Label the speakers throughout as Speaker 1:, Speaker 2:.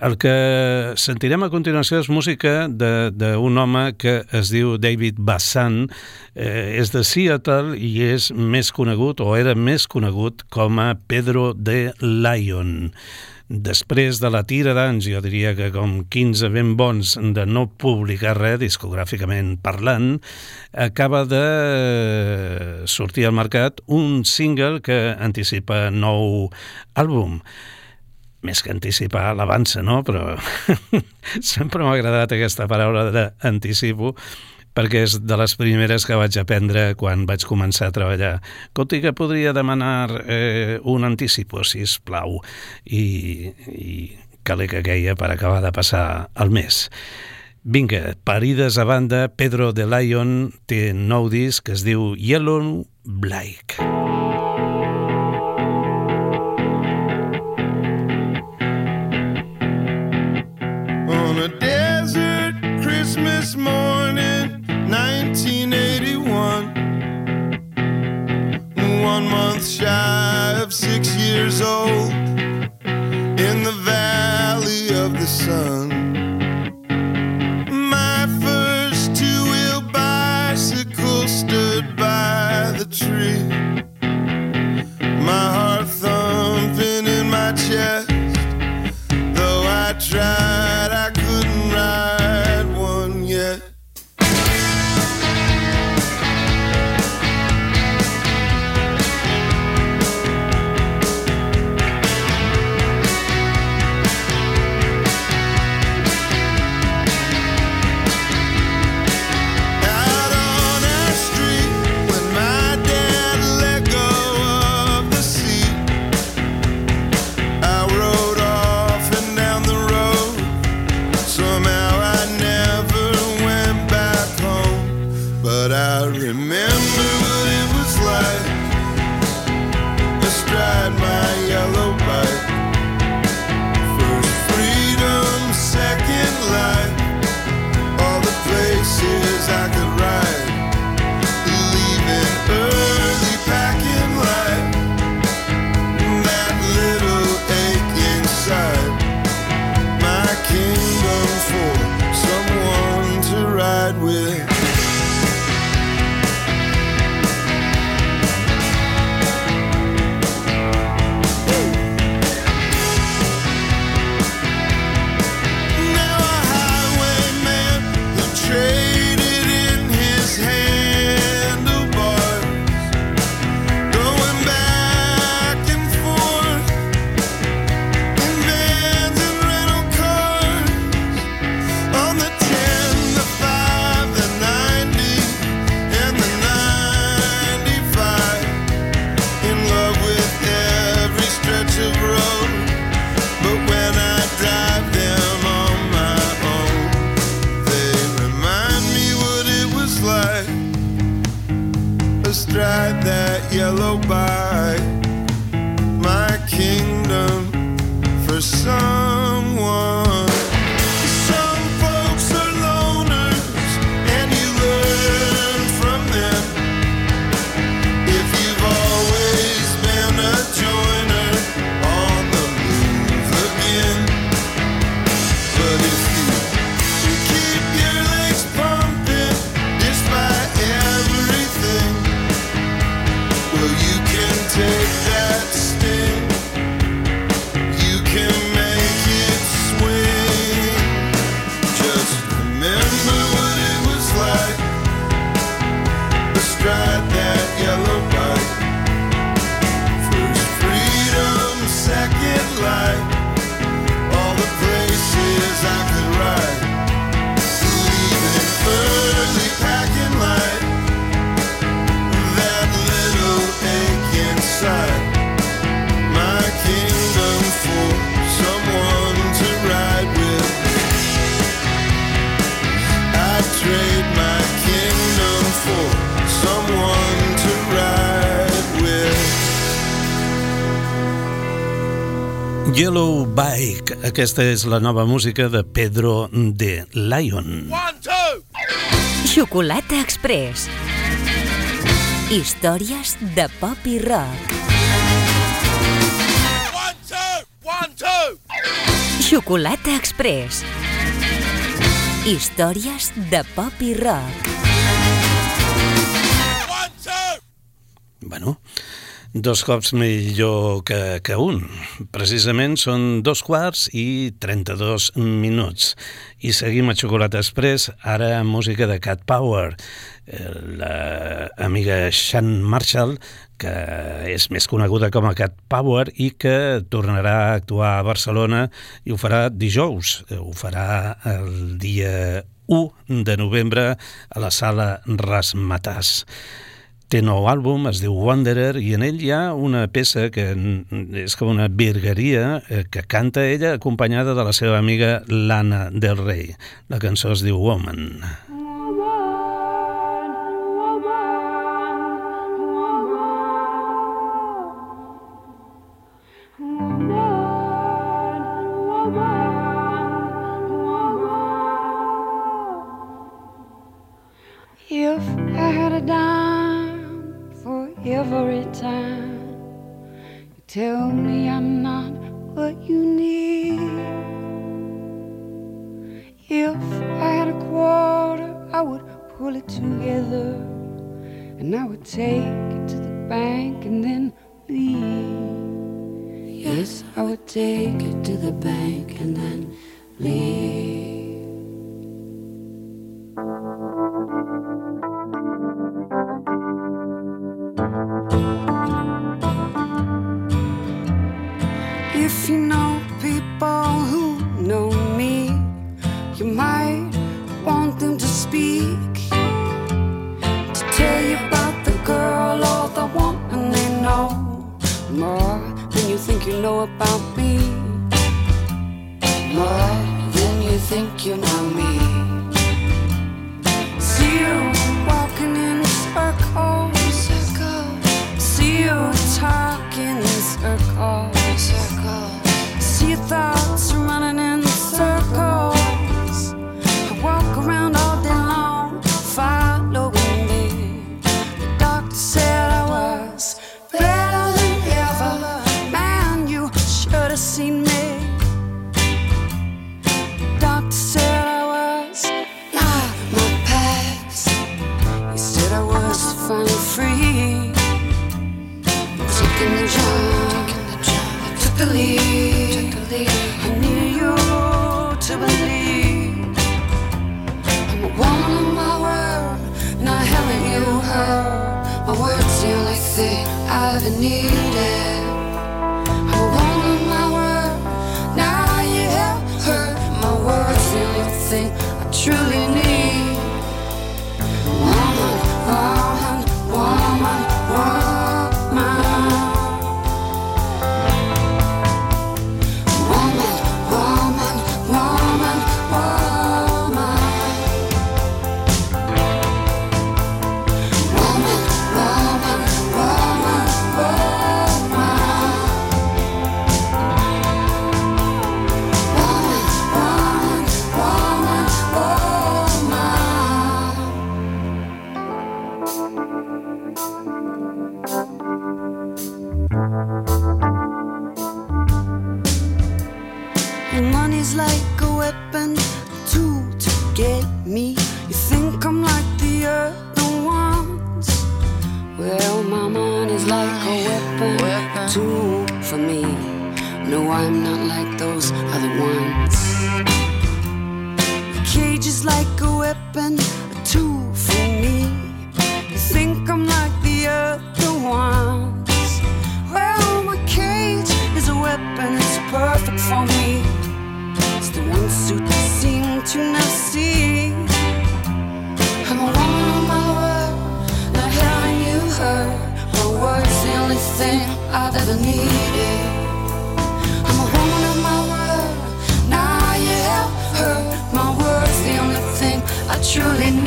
Speaker 1: El que sentirem a continuació és música d'un home que es diu David Bassan, és de Seattle i és més conegut, o era més conegut, com a Pedro de Lion. Després de la tira d'anys, jo diria que com 15 ben bons de no publicar res, discogràficament parlant, acaba de sortir al mercat un single que anticipa nou àlbum. Més que anticipar, l'avança, no? Però sempre m'ha agradat aquesta paraula d'anticipo, perquè és de les primeres que vaig aprendre quan vaig començar a treballar. Coti, que podria demanar un anticipo, sisplau, i caler que queia per acabar de passar el mes. Vinga, parides a banda, Pedro de Lion té nou disc que es diu Yellow Black.
Speaker 2: On a desert Christmas morning 1981, 1 month shy of 6 years old, in the valley of the sun, my first two-wheel bicycle stood by the tree, my heart thumping in my chest, though I tried, I couldn't ride one yet. Stride that yellow bike, my kingdom for someone. Some folks are loners and you learn from them. If you've always been a joiner on the move again, but if you keep your legs pumping despite everything, well, you can take that sting, you can make it swing. Just remember what it was like, astride that yellow bike. First freedom, second light, all the places I could ride. Leaving early, packing light, that little ache inside, my kingdom for someone to ride with. I'd trade my kingdom for someone to ride with.
Speaker 1: Yellow Bike, aquesta és la nova música de Pedro de Lion.
Speaker 2: 1, 2.
Speaker 3: Xocolata Express. Històries de pop i rock.
Speaker 2: 1, 2, 1, 2.
Speaker 3: Xocolata Express. Històries de pop i rock.
Speaker 1: Bueno, dos cops millor que un. Precisament són 2:32 i seguim a Xocolata Express, ara amb música de Cat Power, l'amiga Shan Marshall, que és més coneguda com a Cat Power i que tornarà a actuar a Barcelona i ho farà dijous, ho farà el dia 1 de novembre a la sala Razzmatazz. Té nou àlbum, es diu Wanderer, i en ell hi ha una peça que és com una virgueria que canta ella acompanyada de la seva amiga Lana Del Rey. La cançó es diu Woman.
Speaker 4: If I had a dime for every time you tell me I'm not what you need, if I had a quarter I would pull it together and I would take it to the bank and then leave. Yes, I would take it to the bank and then leave. If you know people who know me, you might want them to speak, to tell you about the girl or the woman they know, more than you think you know about me, more than you think you know me. See you walking in circles, see you talking in circles, see your thoughts running in circles. I walk around all day long, following me. The doctor said I was better than ever. Man, you should have seen me. The doctor said I was not my past. He said I was finally free. Taking the jump, took the lead. I need you to believe I'm a woman of my word, not having you heard. My word's the only thing I've ever needed. I'm a woman of my word, now you have heard. My word's the only thing I truly need. Woman, woman, woman, woman. Money's like a weapon, a tool to get me. You think I'm like the other ones? Well, my money's like a weapon, a tool for me. No, I'm not like those other ones. Your cage is like a weapon, a tool for me. You think I'm like the other ones? Well, my cage is a weapon, it's perfect for me. The one suit you seem to not see. I'm a woman of my word, not having you heard. My word's the only thing I've ever needed. I'm a woman of my word, now you have heard. My word's the only thing I truly need.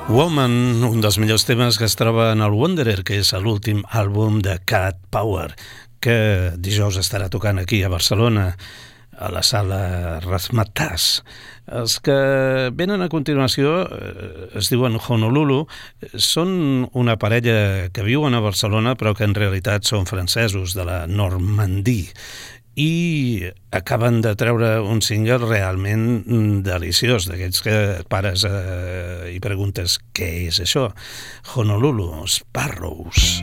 Speaker 1: Woman, un dels millors temes que es troba en el Wanderer, que és l'últim àlbum de Cat Power, que dijous estarà tocant aquí a Barcelona, a la sala Razzmatazz. Els que venen a continuació es diuen Honolulu, són una parella que viuen a Barcelona però que en realitat són francesos de la Normandie i acaben de treure un single realment deliciós, d'aquests que pares i preguntes què és això? Honolulu, Sparrows.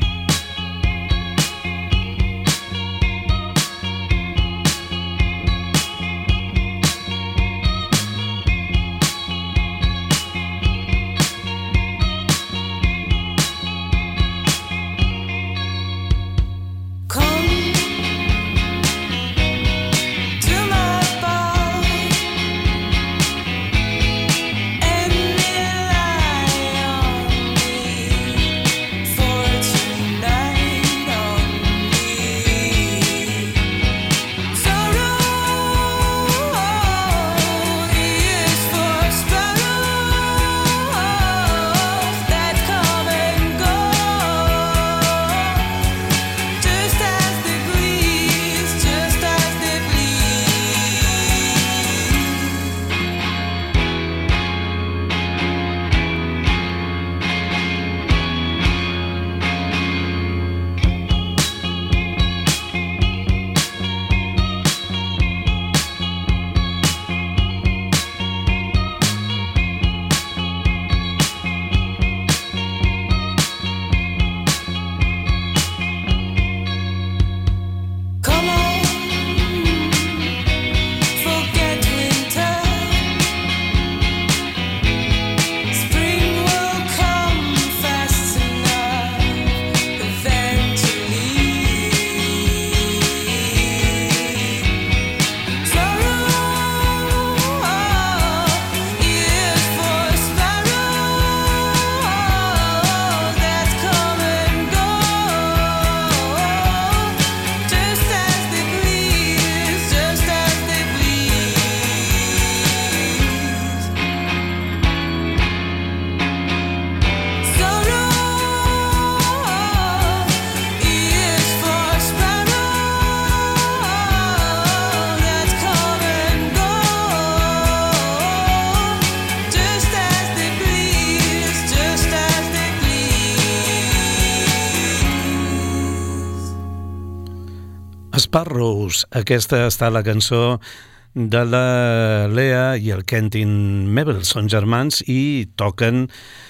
Speaker 1: Sparrows, aquesta està la cançó de la Lea i el Quentin Mebel, són germans i toquen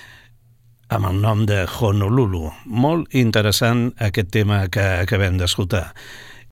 Speaker 1: amb el nom de Honolulu. Molt interessant aquest tema que acabem d'escoltar.